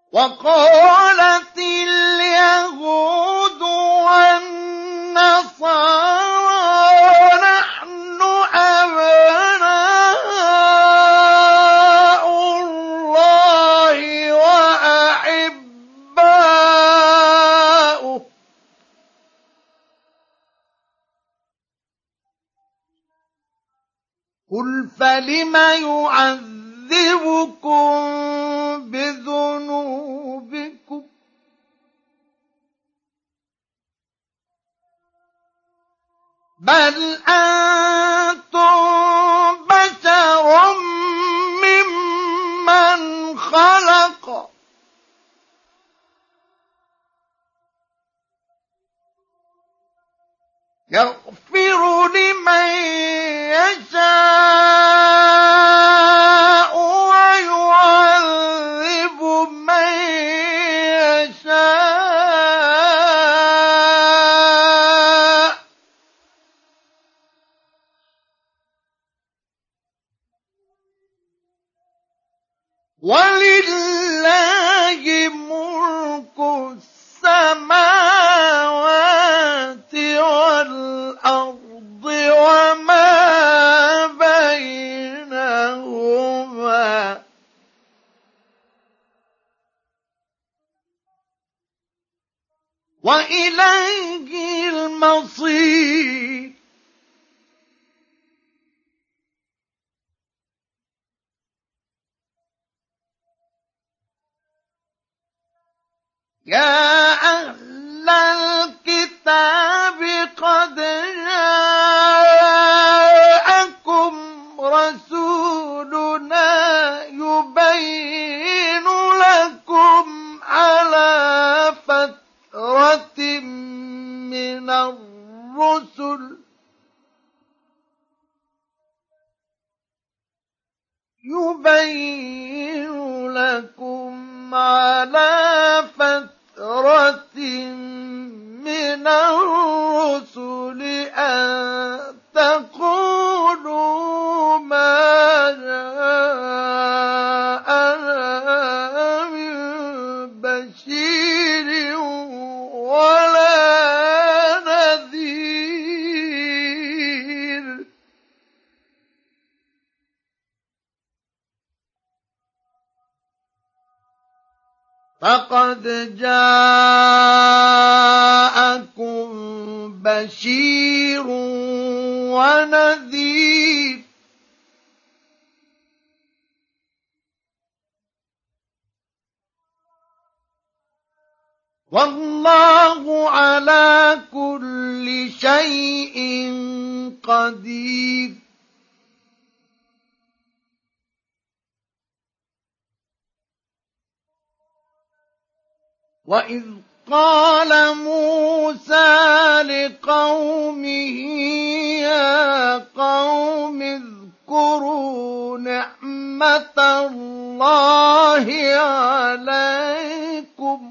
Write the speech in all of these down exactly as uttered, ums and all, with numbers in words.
وقالت اليهود والنصارى نحن أبناء الله وأحباؤه قل فلم يعذبكم بذنوبكم بل أنتم بشر ممن خلق يغفر لمن يشاء ويعذب من يشاء ولله ملك السماوات والأرض وما بينهما وإليه المصير يا أهل الكتاب قد جاءكم رسولنا يبين لكم على فترة من الرسل يبين لكم على فترة من الرسل أن تقولوا ما جاءنا من بشير ولا نذير فقد جاءكم بشير ونذير والله على كل شيء قدير وإذ قال موسى لقومه يا قوم اذكروا نعمة الله عليكم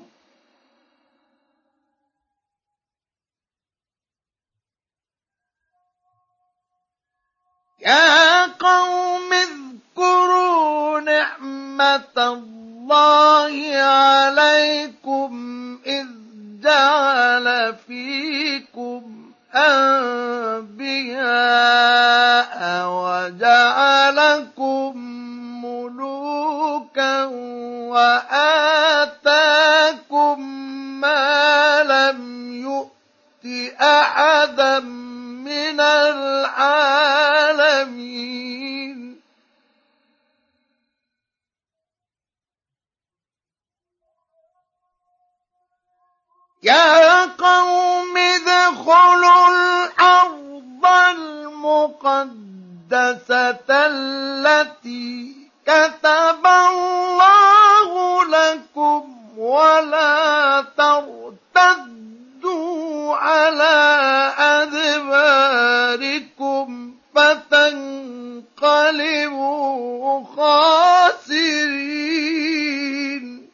يا قوم اذكروا نعمة الله عليكم إذ جعل فيكم أنبياء وجعلكم ملوكا وآتاكم ما لم يؤت أحدا من العالمين يا قوم ادخلوا الأرض المقدسة التي كتب الله لكم ولا ترتدوا على أدباركم فتنقلبوا خاسرين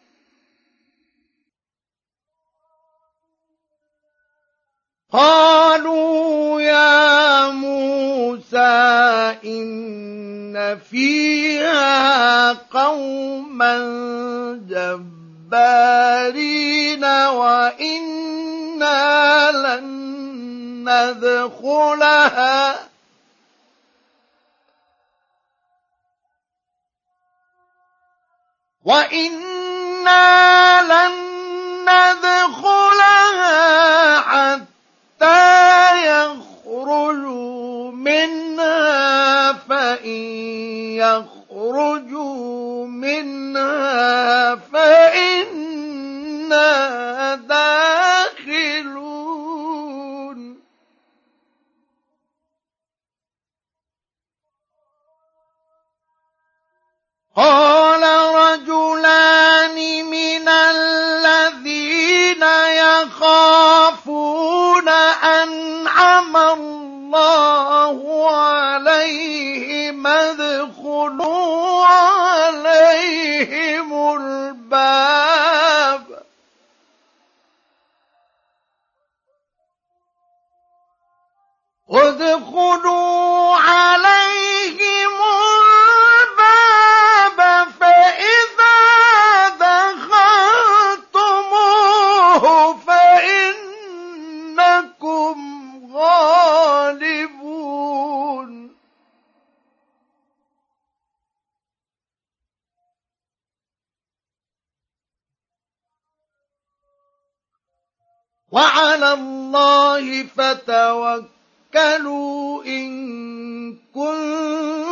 قالوا يا موسى إن فيها قوما جبارين وإنا لن ندخلها وإنا لن ندخلها حتى يخرجوا منها فإن يخرجوا منها فإنا داخلون قال رجلان من الذين يخافون أنعم الله عليهم ادخلوا عليهم الباب ادخلوا عليهم الباب فإذا دخلتموه فإنكم غالبون وعلى الله فتوكلوا إن كنتم